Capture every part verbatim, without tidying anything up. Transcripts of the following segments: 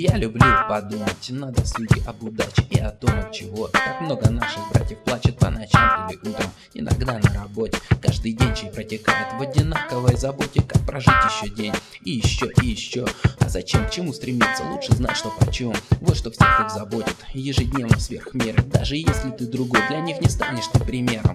Я люблю подумать на досуге об удаче и о том, от чего так много наших братьев плачет по ночам или утром, иногда на работе. Каждый день чей протекает в одинаковой заботе, как прожить еще день и еще и еще. А зачем, к чему стремиться, лучше знать, что почем. Вот что всех их заботит, ежедневно сверх меры. Даже если ты другой, для них не станешь ты примером.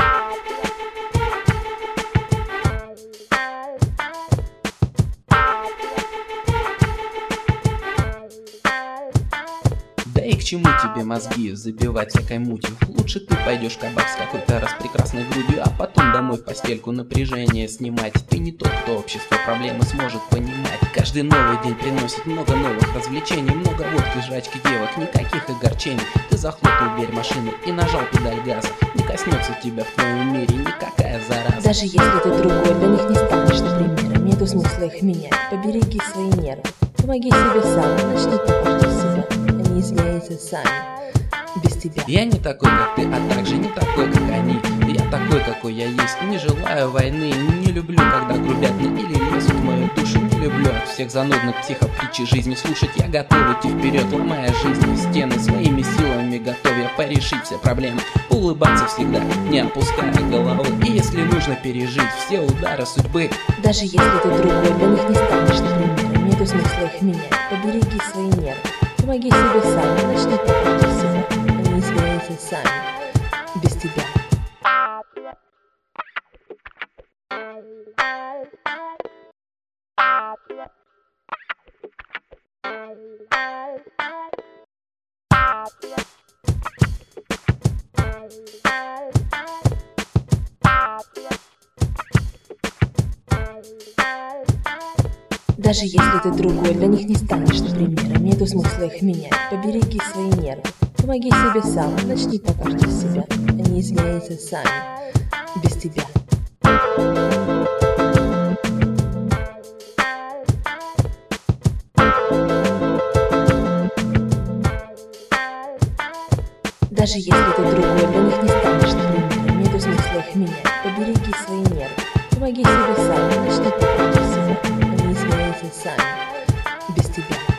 Да и к чему тебе мозги забивать всякой мутью? Лучше ты пойдешь в кабак с какой-то распрекрасной грудью, а потом домой в постельку напряжение снимать. Ты не тот, кто общество проблемы сможет понимать. Каждый новый день приносит много новых развлечений, много водки, жрачки, девок, никаких огорчений. Ты захлопнул дверь машины и нажал педаль газа. Не коснется тебя в твоем мире никакая зараза. Даже если ты другой, для них не станешь ты примером. Нету смысла их менять, побереги свои нервы. Помоги себе сам, начни портить себя. Они изменятся сами, без тебя. Я не такой, как ты, а также не такой, как они. Я такой, какой я есть, не желаю войны. Не люблю, когда грубят мне или лезут в мою душу. Не люблю от всех занудных психопритчей жизни слушать. Я готов идти вперед, ломая жизнь стены. Своими силами готов я порешить все проблемы. Улыбаться всегда, не опуская головы. И если нужно пережить все удары судьбы. Даже если ты другой, для них не станешь ты примером. Нету смысла их менять, побереги свои нервы. Помоги себе сам, начни портить себя. Они изменятся сами, без тебя. Даже если ты другой, для них не станешь ты примером. Нету смысла их менять, побереги свои нервы. Помоги себе сам, начни портить себя. Они изменятся сами, без тебя. Даже если ты другой, для них не станешь ты примером. Нету смысла их менять, побереги свои нервы. Помоги себе сам, начни портить себя. Они изменятся сами, без тебя.